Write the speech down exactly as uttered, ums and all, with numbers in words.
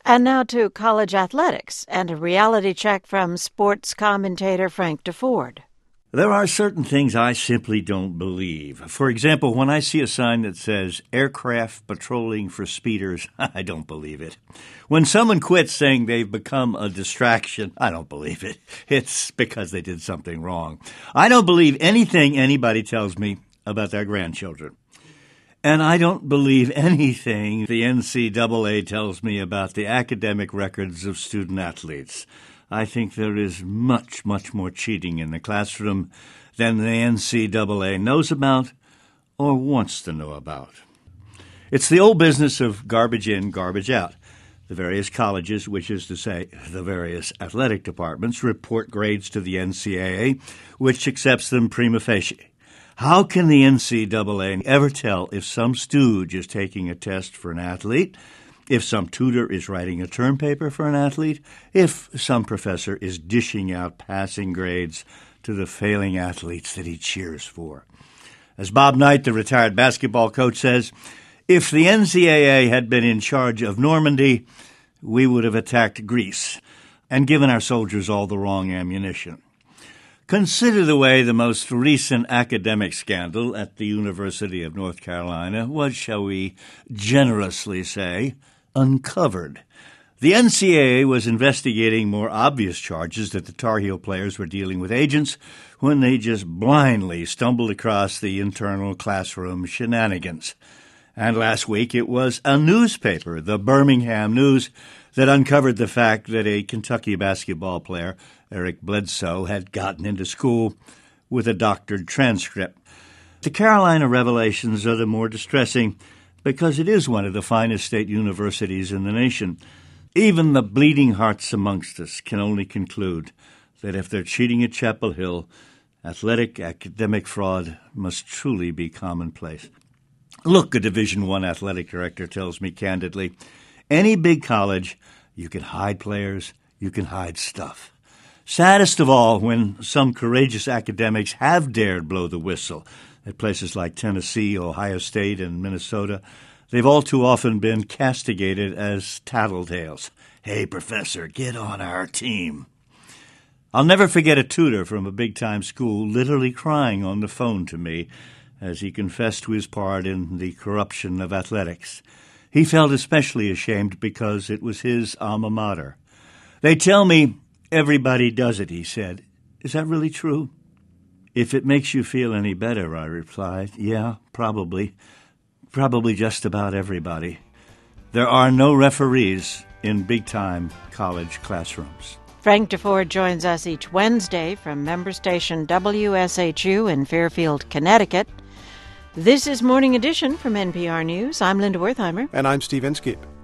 And now to college athletics and a reality check from sports commentator Frank DeFord. There are certain things I simply don't believe. For example, when I see a sign that says aircraft patrolling for speeders, I don't believe it. When someone quits saying they've become a distraction, I don't believe it. It's because they did something wrong. I don't believe anything anybody tells me about their grandchildren. And I don't believe anything the N C double A tells me about the academic records of student athletes. I think there is much, much more cheating in the classroom than the N C double A knows about or wants to know about. It's the old business of garbage in, garbage out. The various colleges, which is to say the various athletic departments, report grades to the N C double A, which accepts them prima facie. How can the N C double A ever tell if some stooge is taking a test for an athlete, if some tutor is writing a term paper for an athlete, if some professor is dishing out passing grades to the failing athletes that he cheers for? As Bob Knight, the retired basketball coach, says, if the N C double A had been in charge of Normandy, we would have attacked Greece and given our soldiers all the wrong ammunition. Consider the way the most recent academic scandal at the University of North Carolina was, shall we generously say, uncovered. The N C double A was investigating more obvious charges that the Tar Heel players were dealing with agents when they just blindly stumbled across the internal classroom shenanigans. And last week it was a newspaper, the Birmingham News, that uncovered the fact that a Kentucky basketball player, Eric Bledsoe, had gotten into school with a doctored transcript. The Carolina revelations are the more distressing because it is one of the finest state universities in the nation. Even the bleeding hearts amongst us can only conclude that if they're cheating at Chapel Hill, athletic academic fraud must truly be commonplace. Look, a Division One athletic director tells me candidly, any big college, you can hide players, you can hide stuff. Saddest of all, when some courageous academics have dared blow the whistle at places like Tennessee, Ohio State, and Minnesota, they've all too often been castigated as tattletales. Hey, professor, get on our team. I'll never forget a tutor from a big-time school literally crying on the phone to me as he confessed to his part in the corruption of athletics. He felt especially ashamed because it was his alma mater. They tell me everybody does it, he said. Is that really true? If it makes you feel any better, I replied, yeah, probably. Probably just about everybody. There are no referees in big-time college classrooms. Frank DeFord joins us each Wednesday from member station W S H U in Fairfield, Connecticut. This is Morning Edition from N P R News. I'm Linda Wertheimer. And I'm Steve Inskeep.